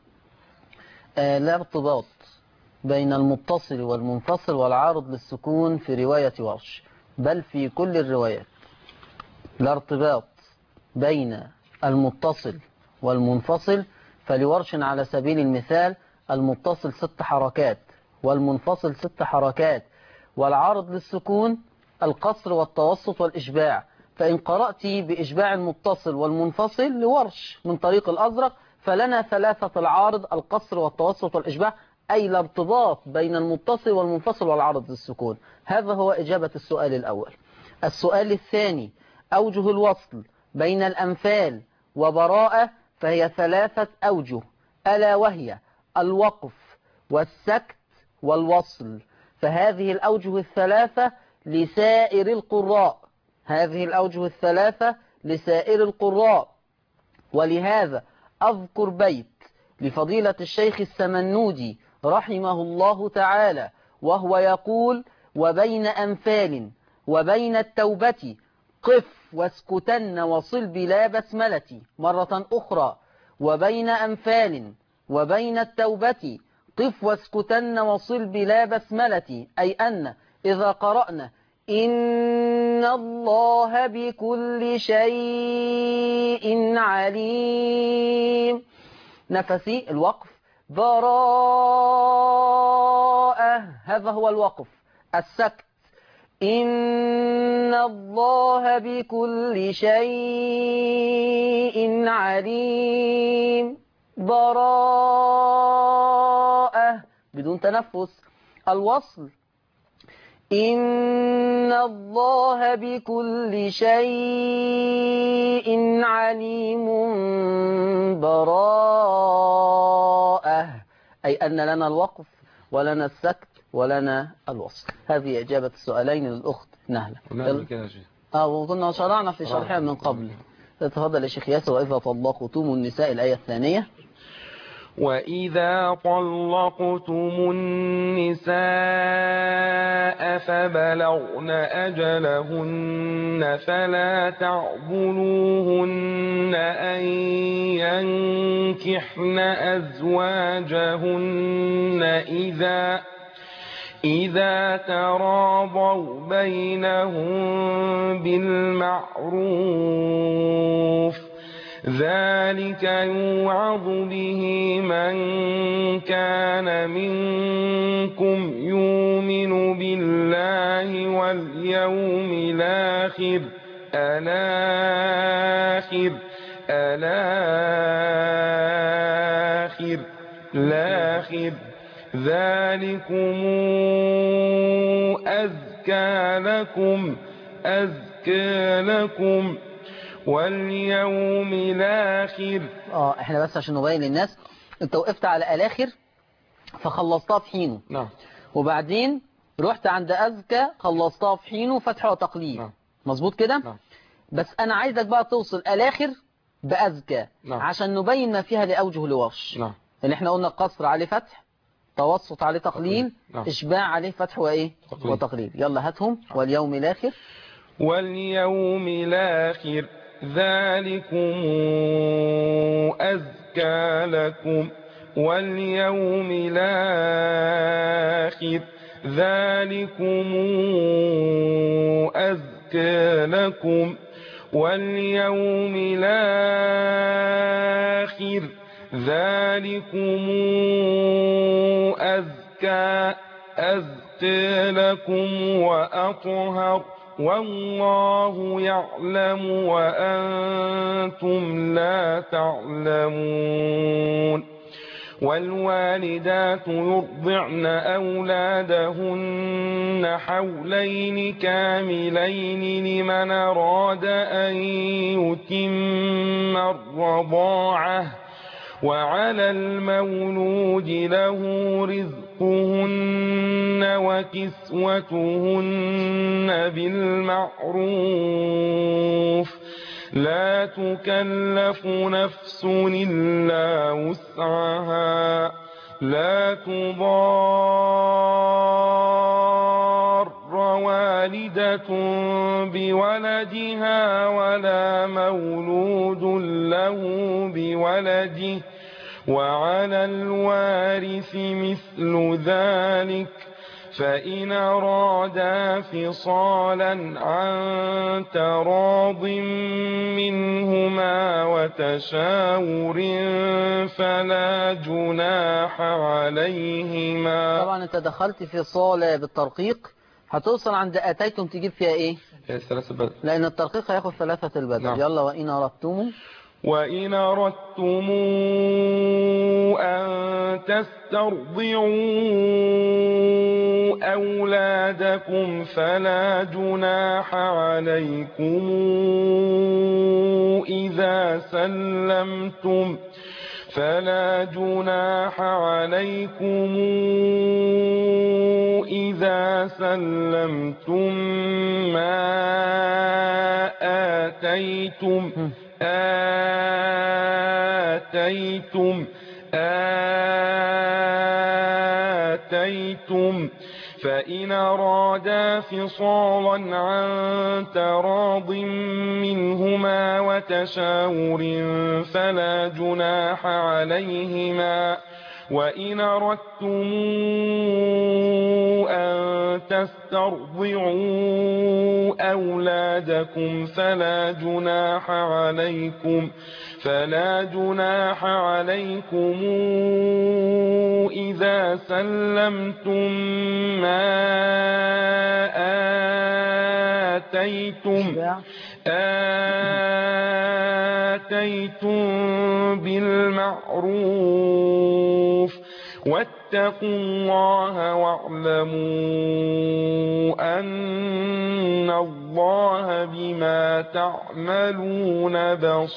آه لا ارتباط بين المتصل والمنفصل والعارض للسكون في رواية ورش بل في كل الروايات. لا ارتباط بين المتصل والمنفصل فلورش على سبيل المثال المتصل ست حركات والمنفصل ست حركات والعارض للسكون القصر والتوسط والإشباع. فإن قرأت بإشباع المتصل والمنفصل لورش من طريق الأزرق فلنا ثلاثة العارض القصر والتوسط والإشباع أي الارتباط بين المتصل والمنفصل والعارض للسكون. هذا هو إجابة السؤال الأول. السؤال الثاني أوجه الوصل بين الأنفال وبراءة فهي ثلاثة أوجه ألا وهي الوقف والسكت والوصل. فهذه الأوجه الثلاثة لسائر القراء هذه الأوجه الثلاثة لسائر القراء. ولهذا أذكر بيت لفضيلة الشيخ السمنودي رحمه الله تعالى وهو يقول وبين أنفال وبين التوبة قف واسكتن وصل بلا بسملة. مرة أخرى وبين أنفال وبين التوبة قف واسكتن وصل بلا بسملة أي أن إذا قرأنا إن الله بكل شيء عليم نفسي الوقف براءة هذا هو الوقف. السكت إن الله بكل شيء عليم براءة بدون تنفس. الوصل إن الله بكل شيء عليم براءة، أي أن لنا الوقف ولنا السكت ولنا الوصل. هذه إجابة السؤالين للأخت نهلة. ونعمل كده يا شيخ. اه وكنا شرعنا في شرحها من قبل. تفضل يا شيخ ياسر. وإذا طلقتم النساء، الآية الثانية. وإذا طلقتم النساء فبلغن أجلهن فلا تعضلوهن أن ينكحن أزواجهن إذا إذا تراضوا بينهم بالمعروف، ذلك يوعظ به من كان منكم يؤمن بالله واليوم الآخر. الآخر الآخر الآخر ذلكم أزكى لكم أزكى لكم واليوم الآخر. اه احنا بس عشان نبين للناس، انت وقفت على الآخر فخلصتها في حينه. نعم. وبعدين رحت عند أزكى خلصتها في حينه فتح وتقليل. نعم. مظبوط كده؟ نعم. بس انا عايزك بقى توصل الآخر بأزكى. نعم. عشان نبين ما فيها لأوجه لورش. نعم. اللي احنا قلنا قصر عليه فتح، توسط عليه تقليل، نعم. اشباع عليه فتح وايه تقليل. وتقليل. يلا هاتهم. واليوم الآخر. واليوم الآخر ذلكم أزكى لكم واليوم الآخر ذلكم أزكى لكم واليوم الآخر ذلكم أزكى أزكى لكم وأطهر والله يعلم وأنتم لا تعلمون. والوالدات يرضعن أولادهن حولين كاملين لمن أراد أن يتم الرضاعة، وعلى المولود له رزقهن وكسوتهن بالمعروف، لا تكلف نفس إلا وسعها، لا تضار والدة بولدها ولا مولود له بولده، وعلى الوارث مثل ذلك، فإن أرادا فصالا عن تراض منهما وتشاور فلا جناح عليهما. طبعا انت دخلت في صالة بالترقيق، هتوصل عند أتيتم تجيب فيها ايه؟ ثلاثة بدل، لأن الترقيق هياخد ثلاثة البدل. نعم. يلا. وإن أردتم وإن أردتم أن تسترضعوا أولادكم فلا جناح عليكم إذا سلمتم فلا جناح عليكم إذا سلمتم ما آتيتم آتيتم آتيتم فإن أرادا فصالا عن تراض منهما وتشاور فلا جناح عليهما. وإن أردتم أن تسترضعوا أولادكم فلا جناح عليكم فلا جناح عليكم إذا سلمتم ما آتيتم آتيتم بالمعروف، واتقوا الله واعلموا أن الله بما تعملون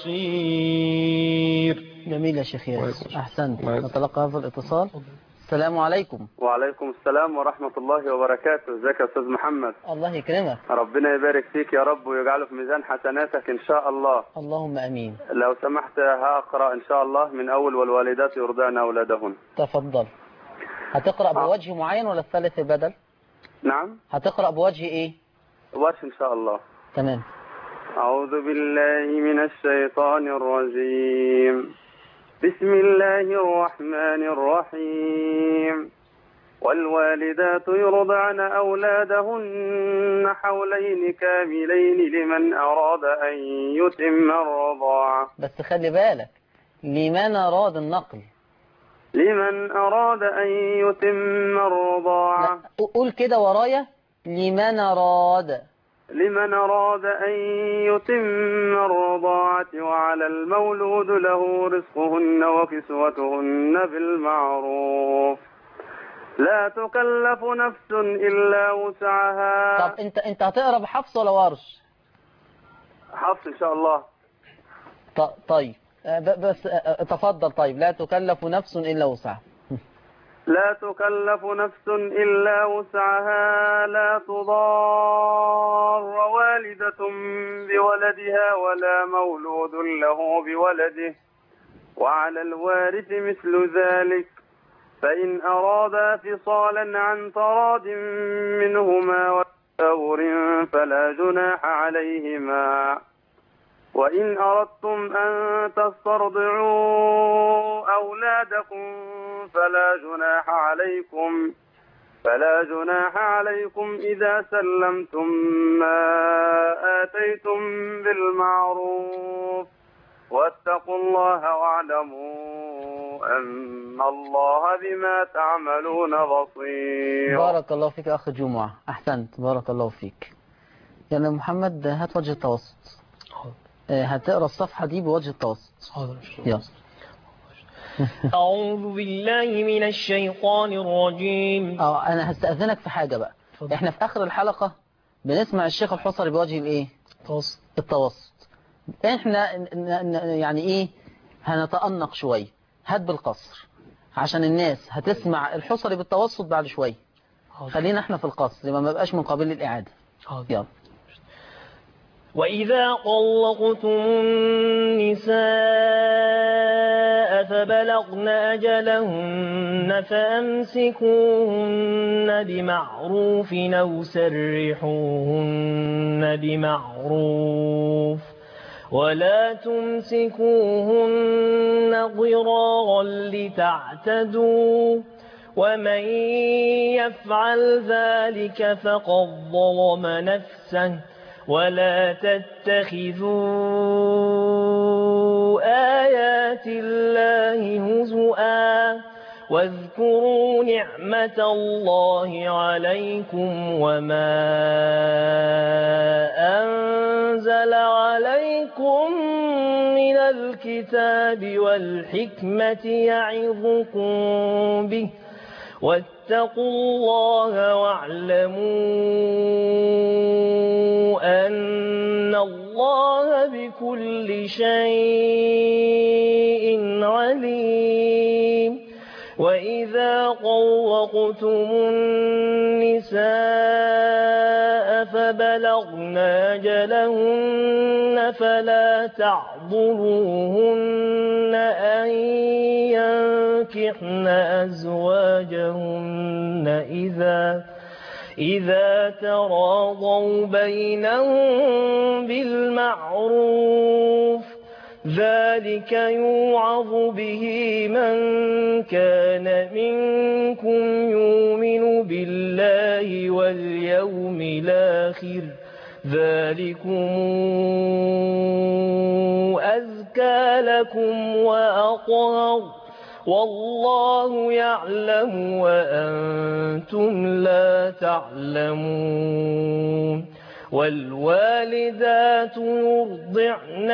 بصير. جميل يا شيخ ياسر، أحسنت. نتلقى هذا الاتصال. السلام عليكم. وعليكم السلام ورحمة الله وبركاته. ازيك يا أستاذ محمد؟ الله يكرمك. ربنا يبارك فيك يا رب ويجعله في ميزان حسناتك إن شاء الله. اللهم أمين. لو سمحت هقرأ إن شاء الله من أول والوالدات يرضعن أولادهن. تفضل. هتقرأ بوجه معين ولا الثالث بدل؟ نعم. هتقرأ بوجه إيه؟ ورش إن شاء الله. تمام. أعوذ بالله من الشيطان الرجيم. بسم الله الرحمن الرحيم. والوالدات يرضعن أولادهن حولين كاملين لمن أراد أن يتم الرضاعة. بس خلي بالك، لمن أراد النقل. لمن أراد أن يتم الرضاعة. قول كده ورايا، لمن أراد. لمن أراد أن يتم الرضاعة وعلى المولود له رزقهن وكسوتهن بالمعروف لا تكلف نفس إلا وسعها. طب انت انت هتقرا بحفص ولا ورش؟ حفص إن شاء الله. طيب بس تفضل. طيب لا تكلف نفس إلا وسعها. لا تكلف نفس إلا وسعها لا تضار والدة بولدها ولا مولود له بولده وعلى الوارث مثل ذلك فإن أرادا فصالا عن تراض منهما وتشاور فلا جناح عليهما وإن أردتم أن تسترضعوا أولادكم فلا جناح عليكم فلا جناح عليكم إذا سلمتم ما آتيتم بالمعروف واتقوا الله واعلموا أن الله بما تعملون بصير. بارك الله فيك أخ جمعة، أحسنت، بارك الله فيك. يعني محمد هات وجه التوسط. هتقرأ الصفحة دي بوجه التوسط. يلا. أعوذ بالله من الشيطان الرجيم. اه أنا هستأذنك في حاجة بقى. فضل. إحنا في آخر الحلقة بنسمع الشيخ الحصري بوجه الإيه؟ التوسط. التوسط. إحنا يعني إيه هنتأنق شوية. هات بالقصر عشان الناس هتسمع الحصري بالتوسط بعد شوية. خلينا إحنا في القصر لما ما بقاش من قبيل الإعادة. يلا. وإذا طلقتم النساء فبلغن أجلهن فأمسكوهن بمعروف أو سرحوهن بمعروف ولا تمسكوهن ضرارا لتعتدوا ومن يفعل ذلك فقد ظلم نفسه ولا تتخذوا آيات الله هزؤا واذكروا نعمة الله عليكم وما أنزل عليكم من الكتاب والحكمة يعظكم به واتقوا الله واعلموا أن الله بكل شيء عليم. وإذا طلقتم النساء فبلغن أجلهن فلا تعضلوهن أن ينكحن أزواجهن إذا إذا تراضوا بينهم بالمعروف ذلك يوعظ به من كان منكم يؤمن بالله واليوم الآخر ذلكم أزكى لكم وأطهر والله يعلم وأنتم لا تعلمون. والوالدات يرضعن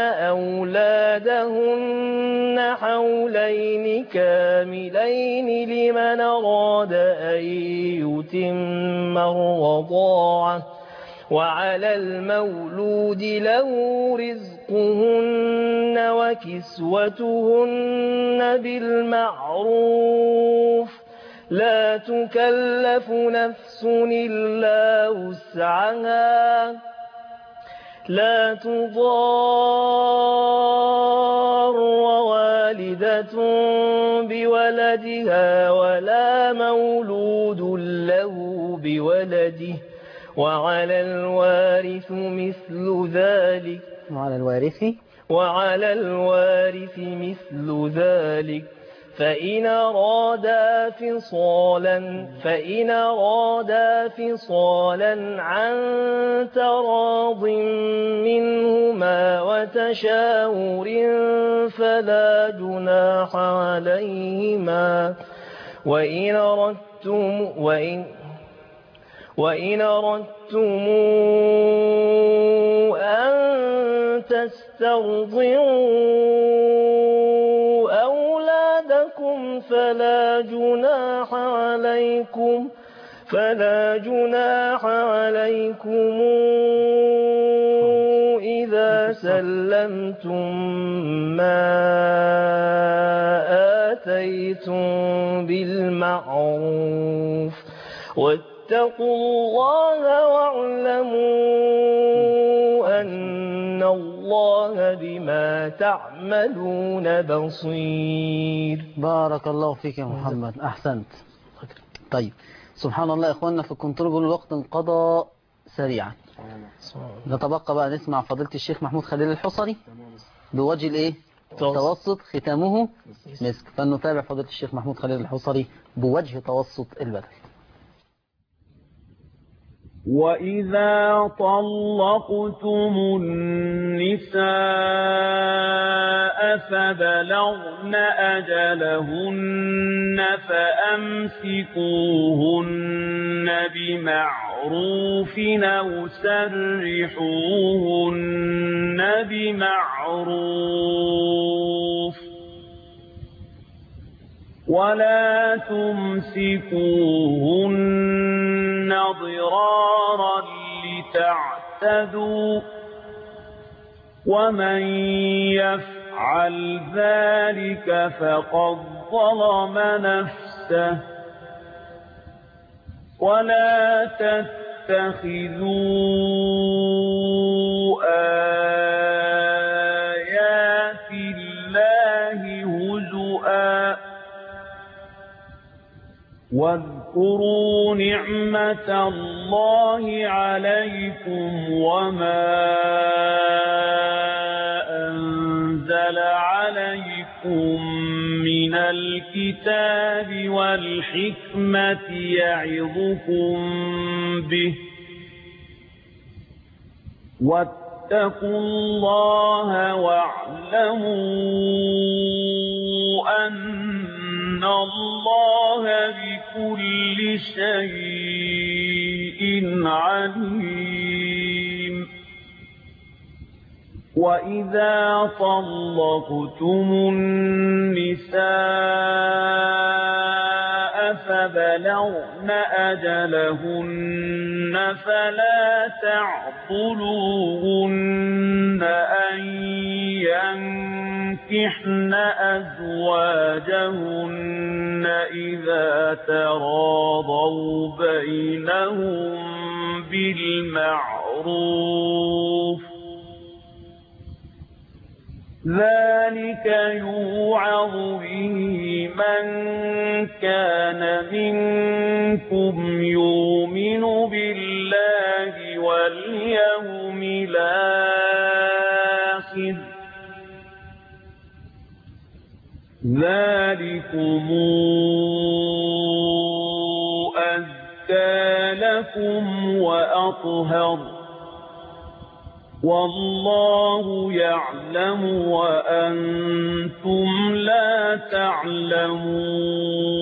أولادهن حولين كاملين لمن أراد أن يتم الرضاعة وعلى المولود له رزقهن وكسوتهن بالمعروف لا تكلف نفس إلا وسعها لا تضار والدة بولدها ولا مولود له بولده وعلى الوارث مثل ذلك وعلى الوارث وعلى الوارث مثل ذلك فإن أرادا فصالا فإن أرادا فصالا عن تراض منهما وتشاور فلا جناح عليهما وإن أردتم وإن وإن أردتم أن تسترضعوا أولادكم فلا جناح عليكم فلا جناح عليكم إذا سلمتم ما آتيتم بالمعروف واتقوا الله واعلموا أن الله بما تعملون بصير. بارك الله فيك يا محمد، أحسنت. طيب سبحان الله يا إخواننا، في الكنترول الوقت انقضى سريعا. نتبقى بقى نسمع فضيلة الشيخ محمود خليل الحصري بوجه الايه توسط ختامه مسك، فلنتابع فضيلة الشيخ محمود خليل الحصري بوجه توسط البدل. وإذا طلقتم النساء فبلغن أجلهن فأمسكوهن بمعروف أو سرحوهن بمعروف ولا تمسكوهن ضرارا لتعتدوا ومن يفعل ذلك فقد ظلم نفسه ولا تتخذوا آيات الله هزؤا واذكروا نعمة الله عليكم وما أنزل عليكم من الكتاب والحكمة يعظكم به واتقوا الله واعلموا أن الله بكل شيء عليم. وإذا طلقتم النساء فبلغن أجلهن فلا تعضلوهن أن ينكحن أزواجهن إذا تراضوا بينهم بالمعروف ذلك يوعظ به من كان منكم يؤمن بالله واليوم الآخر ذلكم أزكى لكم وأطهر والله يعلم وأنتم لا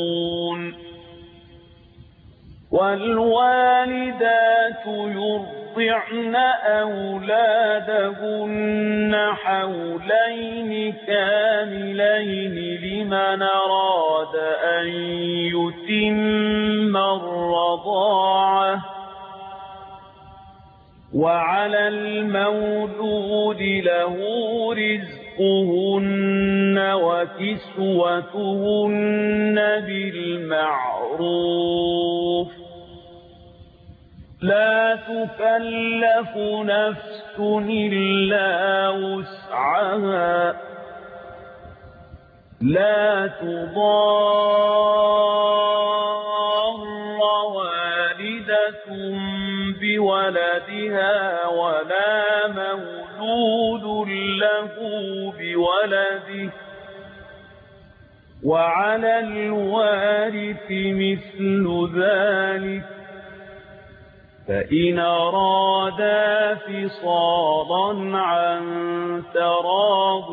تعلمون. والوالدات يرضعن يرضعن أولادهن حولين كاملين لمن أراد أن يتم الرضاعة وعلى المولود له رزقهن وكسوتهن بالمعروف لا تكلف نفس إلا وسعها لا تضار والدة بولدها ولا مولود له بولده وعلى الوارث مثل ذلك فإن أرادا فصالا عن تراض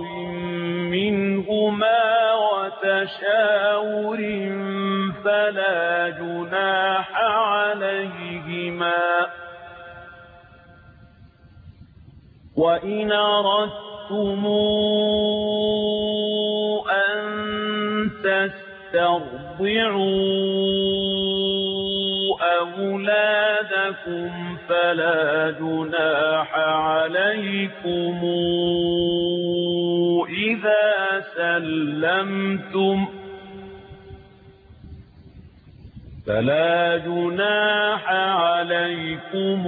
منهما وتشاور فلا جناح عليهما وإن أردتم أن تسترضعوا أولادكم فلا جناح عليكم إذا سلمتم فلا جناح عليكم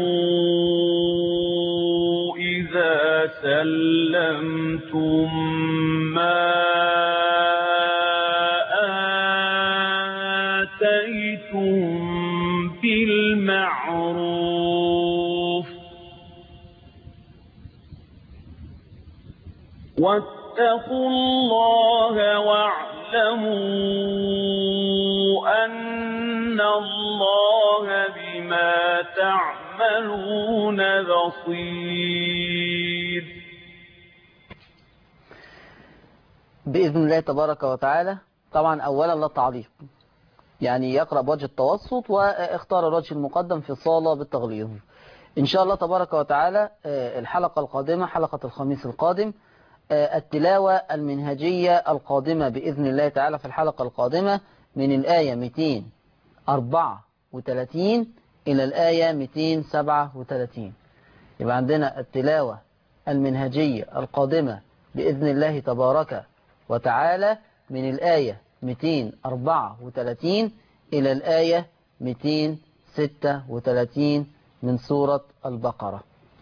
إذا سلمتم ما آتيتم بالمعروف واتقوا الله واعلموا أن الله بما تعملون بصير. بإذن الله تبارك وتعالى. طبعا أولا لا تعليق، يعني يقرأ بوجه التوسط واختار الوجه المقدم في صالة بالتغليظ. إن شاء الله تبارك وتعالى الحلقة القادمة حلقة الخميس القادم التلاوة المنهجية القادمة بإذن الله تعالى في الحلقة القادمة من الآية مئتين وأربعة وثلاثين إلى الآية مئتين وسبعة وثلاثين. يبقى عندنا التلاوة المنهجية القادمة بإذن الله تبارك وتعالى من الآية مئتين وأربعة وثلاثين إلى الآية مئتين وستة وثلاثين من سورة البقرة.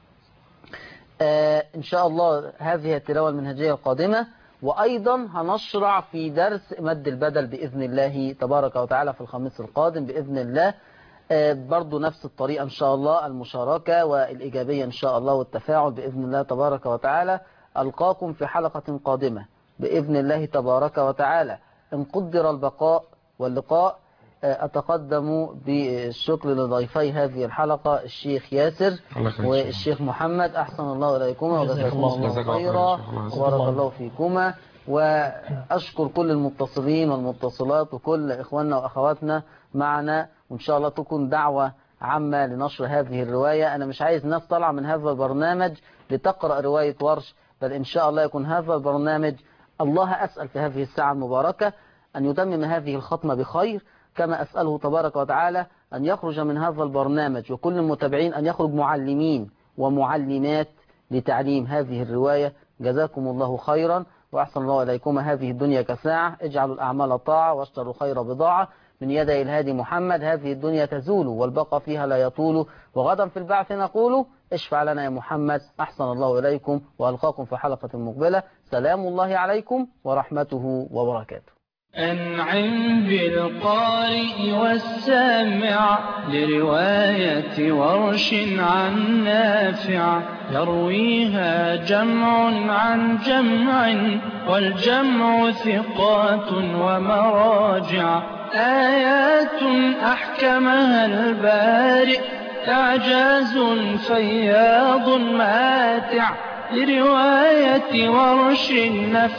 آه إن شاء الله هذه التلاوة المنهجية القادمة، وأيضا هنشرع في درس مد البدل بإذن الله تبارك وتعالى في الخميس القادم بإذن الله. آه برضو نفس الطريقة إن شاء الله، المشاركة والإيجابية إن شاء الله والتفاعل بإذن الله تبارك وتعالى. ألقاكم في حلقة قادمة بإذن الله تبارك وتعالى إن قدر البقاء واللقاء. أتقدم بالشكر لضيفي هذه الحلقة الشيخ ياسر والشيخ محمد، أحسن الله إليكما وجزاكم الله خيرا وبارك الله فيكما. وأشكر كل المتصلين والمتصلات وكل إخواننا وأخواتنا معنا، وإن شاء الله تكون دعوة عامة لنشر هذه الرواية. أنا مش عايز ناس طالعة من هذا البرنامج لتقرأ رواية ورش، بل إن شاء الله يكون هذا البرنامج، الله أسأل في هذه الساعة المباركة أن يتمم هذه الختمة بخير، كما أسأله تبارك وتعالى أن يخرج من هذا البرنامج وكل المتابعين أن يخرج معلمين ومعلمات لتعليم هذه الرواية. جزاكم الله خيرا وأحسن الله إليكم. هذه الدنيا كساعة، اجعلوا الأعمال طاعة واشتروا خير بضاعة من يدي الهادي محمد. هذه الدنيا تزول والبقى فيها لا يطول، وغدا في البعث نقول اشفع لنا يا محمد. أحسن الله إليكم وألقاكم في حلقة مقبلة. سلام الله عليكم ورحمته وبركاته. أنعم بالقارئ والسامع لرواية ورش عن نافع، يرويها جمع عن جمع والجمع ثقات ومراجع، آيات أحكمها البارئ إعجاز فياض ماتع، لرواية ورش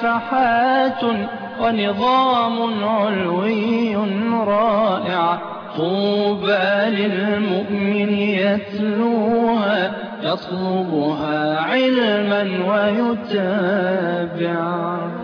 نفحات ونظام علوي رائع، طوبى للمؤمن يتلوها يطلبها علما ويتابع